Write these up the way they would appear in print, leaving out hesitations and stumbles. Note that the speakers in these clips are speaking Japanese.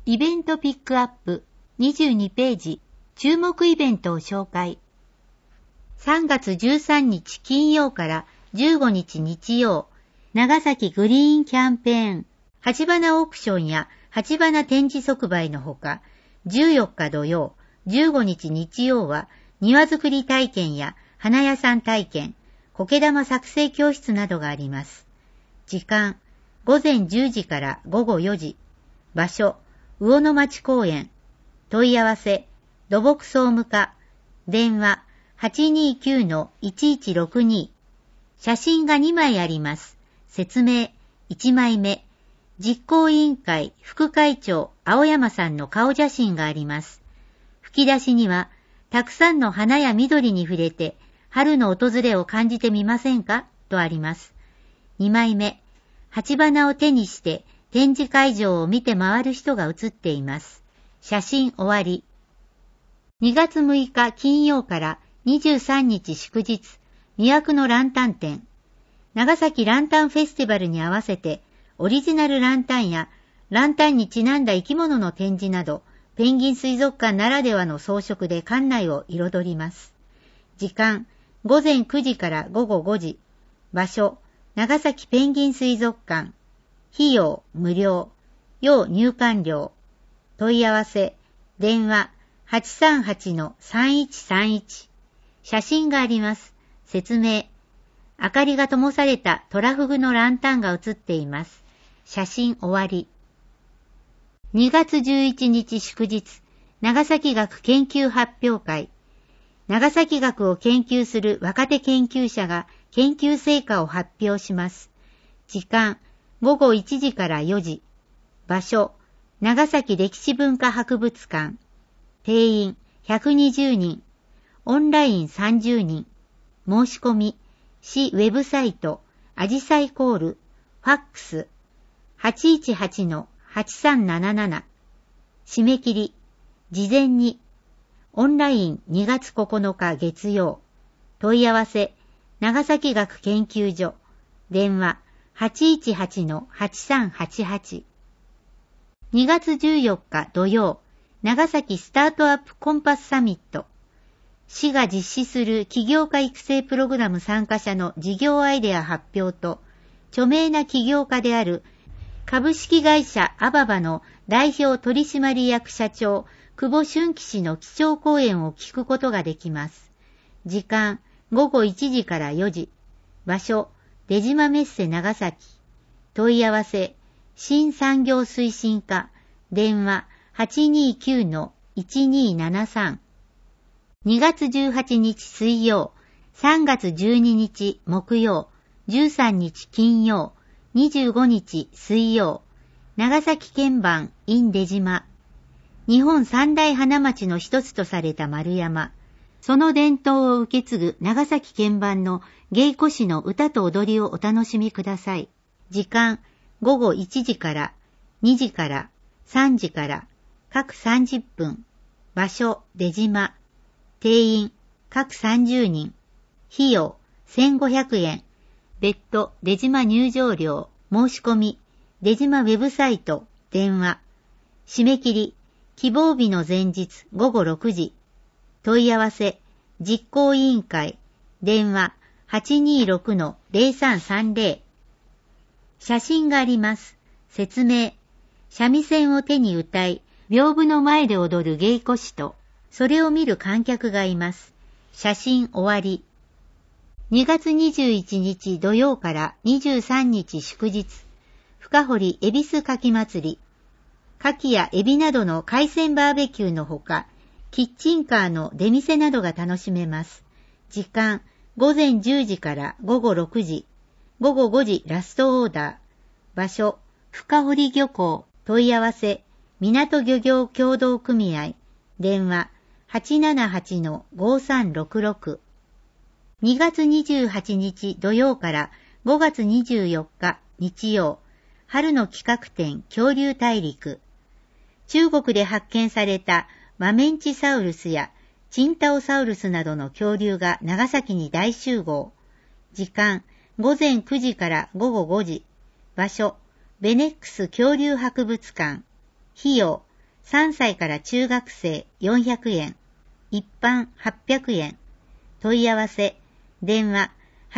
イベントピックアップ22ページ、注目イベントを紹介。3月13日金曜から15日日曜、長崎グリーンキャンペーン、鉢花オークションや鉢花展示即売のほか、14日土曜、15日日曜は庭作り体験や花屋さん体験、苔玉作成教室などがあります。時間、午前10時から午後4時。場所、魚の町公園。問い合わせ、土木総務課。電話、829-1162。写真が2枚あります。説明、1枚目。実行委員会副会長青山さんの顔写真があります。吹き出しには、たくさんの花や緑に触れて、春の訪れを感じてみませんかとあります。2枚目、鉢花を手にして展示会場を見て回る人が写っています。写真終わり。2月6日金曜から23日祝日、魅惑のランタン展。長崎ランタンフェスティバルに合わせて、オリジナルランタンやランタンにちなんだ生き物の展示など、ペンギン水族館ならではの装飾で館内を彩ります。時間、午前9時から午後5時。場所、長崎ペンギン水族館。費用、無料。要入館料。問い合わせ、電話、838-3131。写真があります。説明。明かりが灯されたトラフグのランタンが写っています。写真終わり。2月11日祝日、長崎学研究発表会。長崎学を研究する若手研究者が研究成果を発表します。時間、午後1時から4時。場所、長崎歴史文化博物館。定員120人。オンライン30人。申し込み、市ウェブサイト、あじさいコール、ファックス、818-8377。締め切り、事前に、オンライン2月9日月曜。問い合わせ、長崎学研究所。電話、818-8388。2月14日土曜、長崎スタートアップコンパスサミット。市が実施する起業家育成プログラム参加者の事業アイデア発表と、著名な起業家である株式会社アババの代表取締役社長、久保俊樹氏の基調講演を聞くことができます。時間、午後1時から4時。場所、出島メッセ長崎。問い合わせ、新産業推進課。電話、829-1273。2月18日水曜、3月12日木曜、13日金曜、25日水曜、長崎県版 in 出島。日本三大花町の一つとされた丸山。その伝統を受け継ぐ長崎県版の芸妓師の歌と踊りをお楽しみください。時間、午後1時から、2時から、3時から、各30分。場所、出島。定員、各30人。費用、1500円。別途、出島入場料、申し込み、出島ウェブサイト、電話。締め切り、希望日の前日午後6時。問い合わせ、実行委員会、電話、826-0330。写真があります。説明。三味線を手に歌い、屏風の前で踊る芸妓師と、それを見る観客がいます。写真終わり。2月21日土曜から23日祝日、深堀恵比寿牡蠣祭り。牡蠣やエビなどの海鮮バーベキューのほか、キッチンカーの出店などが楽しめます。時間、午前10時から午後6時。午後5時ラストオーダー。場所、深堀漁港。問い合わせ、港漁業協同組合。電話、878-5366。2月28日土曜から5月24日日曜、春の企画展恐竜大陸。中国で発見されたマメンチサウルスやチンタオサウルスなどの恐竜が長崎に大集合。時間、午前9時から午後5時。場所、ベネックス恐竜博物館。費用、 3歳から中学生400円、一般800円。問い合わせ、電話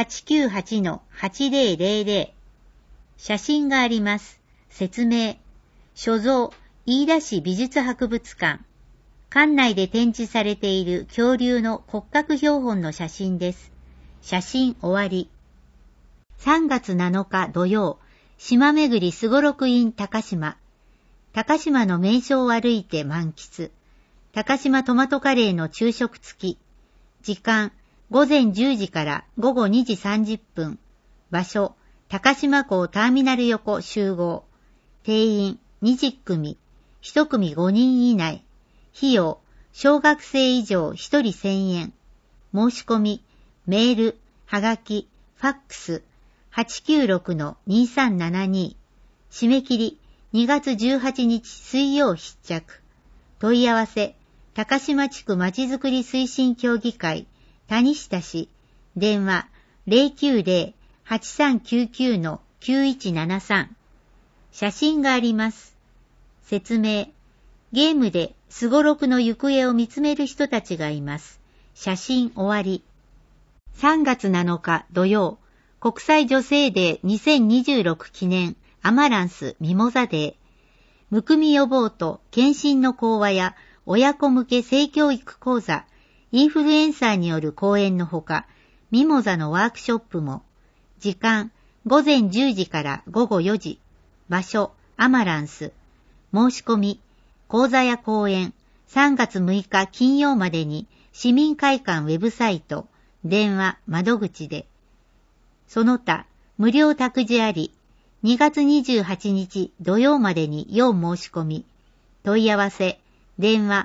898-8000。写真があります。説明、所蔵、飯田市美術博物館。館内で展示されている恐竜の骨格標本の写真です。写真終わり。3月7日土曜、島めぐりすごろく in 高島。高島の名所を歩いて満喫。高島トマトカレーの昼食付き。時間、午前10時から午後2時30分。場所、高島港ターミナル横集合。定員、20組。1組5人以内。費用、小学生以上1人1000円。申し込み、メール、はがき、ファックス、896-2372。締め切り、2月18日水曜必着。問い合わせ、高島地区まちづくり推進協議会、谷下市。電話、090-8399-9173。写真があります。説明、ゲームですごろくの行方を見つめる人たちがいます。写真終わり。3月7日土曜、国際女性デー2026記念アマランスミモザデー。むくみ予防と検診の講話や親子向け性教育講座、インフルエンサーによる講演のほか、ミモザのワークショップも。時間、午前10時から午後4時。場所、アマランス。申し込み、講座や講演、3月6日金曜までに市民会館ウェブサイト、電話、窓口で。その他、無料託児あり、2月28日土曜までに要申し込み。問い合わせ、電話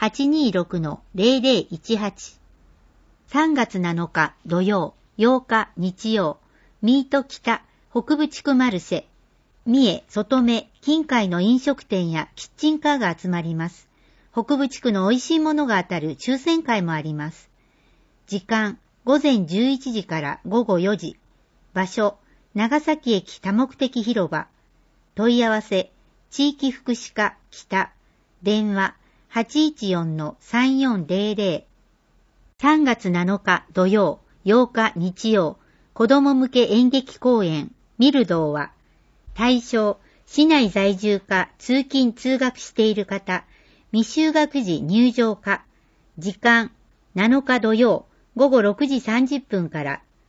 826-0018。3月7日土曜、8日日曜、ミート北北部地区マルシェ。三重、外目、近海の飲食店やキッチンカーが集まります。北部地区の美味しいものが当たる抽選会もあります。時間、午前11時から午後4時。場所、長崎駅多目的広場。問い合わせ、地域福祉課北。電話、814-3400。3月7日土曜、8日日曜、子ども向け演劇公演、ミルドーは、対象、市内在住か通勤通学している方、未就学時入場か。時間、7日土曜、午後6時30分から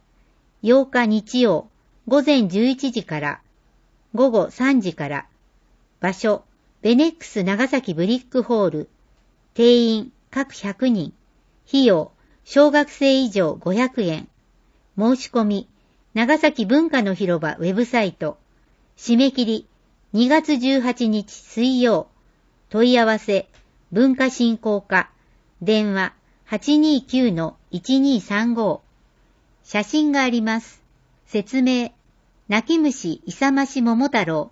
。8日日曜、午前11時から。午後3時から。場所、ベネックス長崎ブリックホール。定員、各100人。費用、小学生以上500円。申し込み、長崎文化の広場ウェブサイト。締め切り、2月18日水曜。問い合わせ、文化振興課。電話、829-1235。写真があります。説明、泣き虫勇まし桃太郎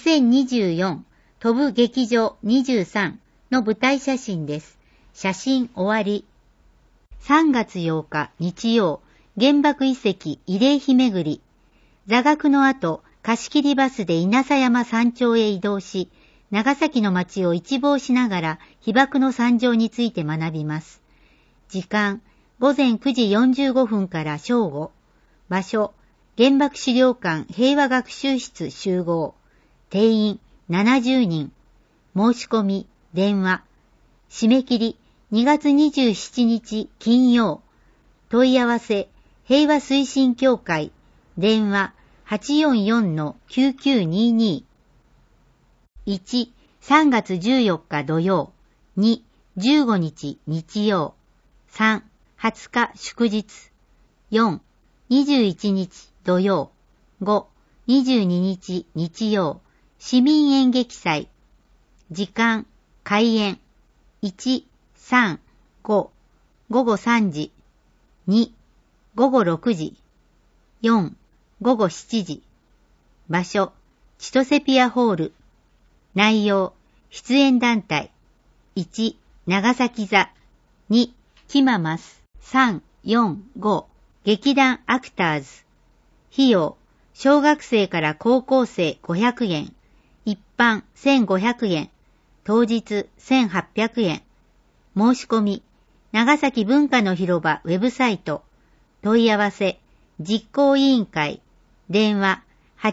2024飛ぶ劇場23の舞台写真です。写真終わり。3月8日日曜、原爆遺跡慰霊碑巡り。座学の後、貸切バスで稲佐山山頂へ移動し、長崎の街を一望しながら被爆の惨状について学びます。時間、午前9時45分から正午。場所、原爆資料館平和学習室集合。定員70人。申し込み、電話。締め切り、2月27日金曜。問い合わせ、平和推進協会。電話、844-9922。1、3月14日土曜。2、15日日曜。3、20日祝日。4、21日土曜。5、22日日曜。市民演劇祭。時間、開演。1、3、5、午後3時。2、午後6時。4、午後7時。場所、千歳ピアホール。内容、出演団体。1、長崎座。2、キママス。3、4、5、劇団アクターズ。費用、小学生から高校生500円。一般1500円。 当日1800円。申し込み、長崎文化の広場ウェブサイト。問い合わせ、実行委員会。電話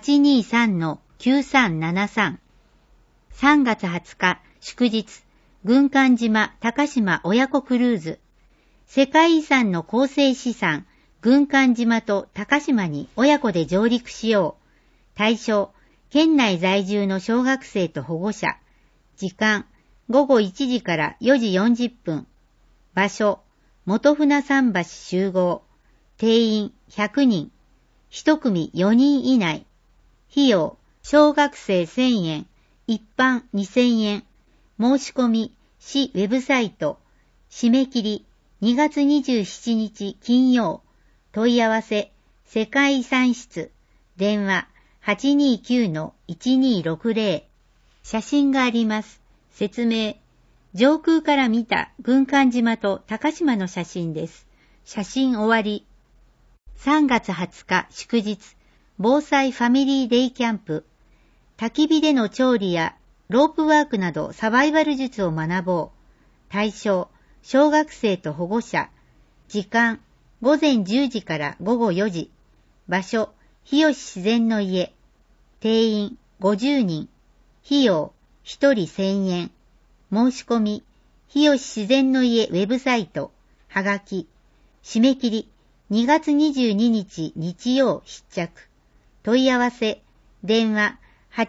823-9373。3月20日、祝日、軍艦島高島親子クルーズ。世界遺産の構成資産、軍艦島と高島に親子で上陸しよう。対象、県内在住の小学生と保護者。時間、午後1時から4時40分。場所、元船桟橋集合。定員100人。1組4人以内。費用、小学生1000円。一般2000円。申し込み、市ウェブサイト。締め切り、2月27日金曜。問い合わせ、世界遺産室。電話、829-1260。写真があります。説明。上空から見た軍艦島と高島の写真です。写真終わり。3月20日祝日、防災ファミリーデイキャンプ。焚き火での調理やロープワークなどサバイバル術を学ぼう。対象、小学生と保護者。時間、午前10時から午後4時。場所、日吉自然の家。定員50人。費用、1人1000円。申し込み、日吉自然の家ウェブサイト。はがき。締め切り、2月22日日曜必着。問い合わせ、電話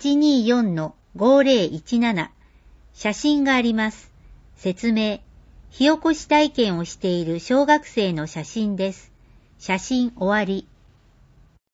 824-5017。写真があります。説明。火起こし体験をしている小学生の写真です。写真終わり。